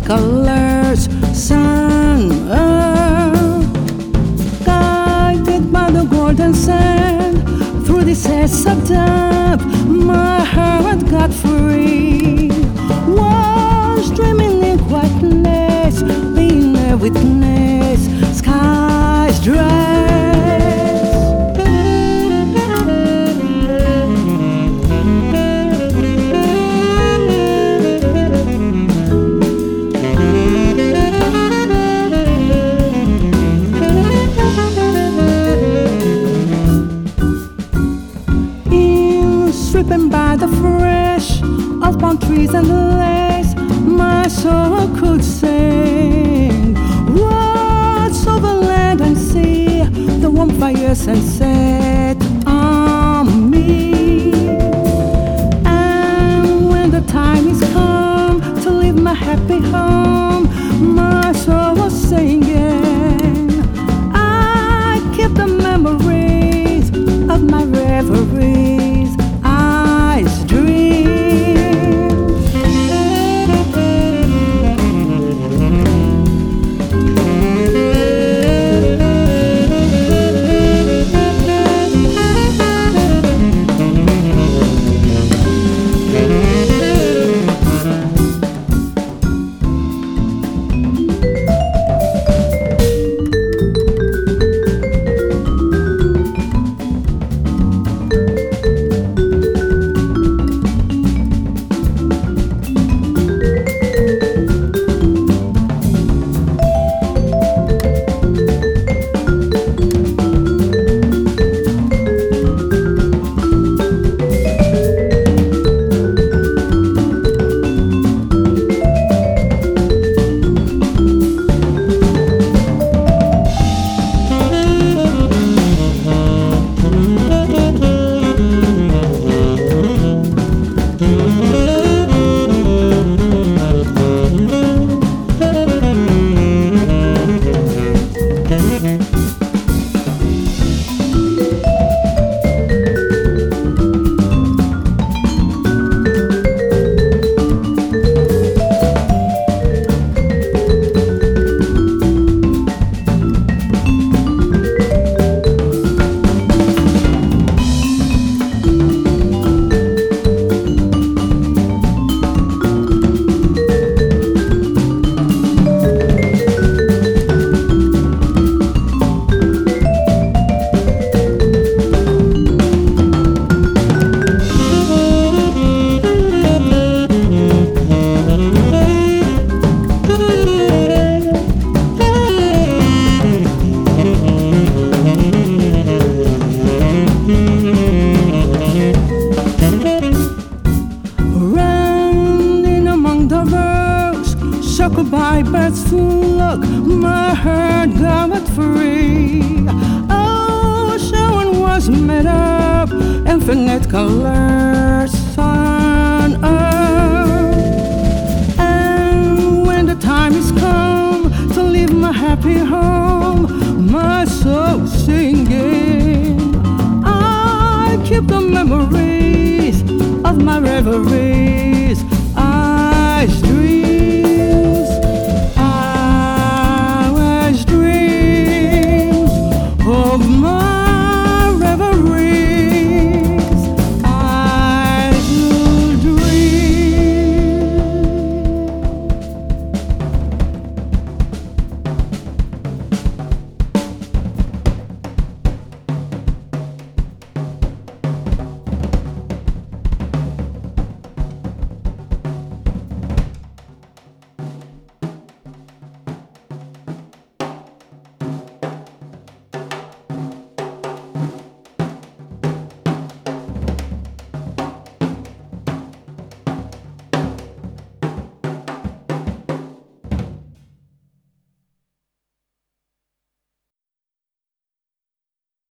colors, sun, earth, guided by the golden sand. Through the sands of depth, my heart got free. Was dreaming in quietness, being a witness, sky's dress. Stripping by the fresh of palm trees and the lakes, my soul could sing words over land and sea, the warm fire sunset on me. And when the time is come to leave my happy home, my soul was singing. I keep the memories of my reveries. Circled by birds full of my heart got free. Ocean was made up infinite colors, sun, earth. And when the time is come to leave my happy home, my soul singing, I keep the memory